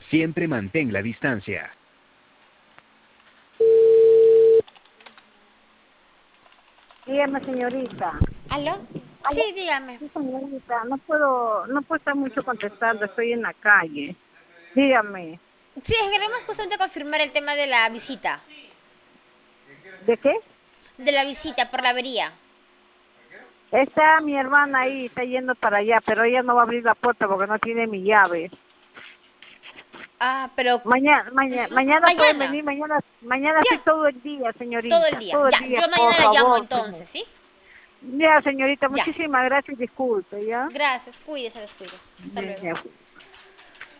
Siempre mantén la distancia. Dígame, señorita. ¿Aló? Sí, Aló. dígame. Sí, señorita, no puedo estar mucho contestando, estoy en la calle. Dígame, Sí, es que queremos justamente confirmar el tema de la visita. ¿de qué? De la visita por la avería. Está mi hermana ahí, está yendo para allá, pero ella no va a abrir la puerta porque no tiene mi llave. Ah, pero... Mañana pueden Mañana. venir, mañana sí Ya, todo el día, todo el señorita, día. todo el Ya, día, yo por mañana la llamo favor, señor. entonces, ¿sí? Ya, señorita, Ya. muchísimas gracias y disculpe, ¿ya? Gracias, cuídese, descuide. Hasta luego. Ya.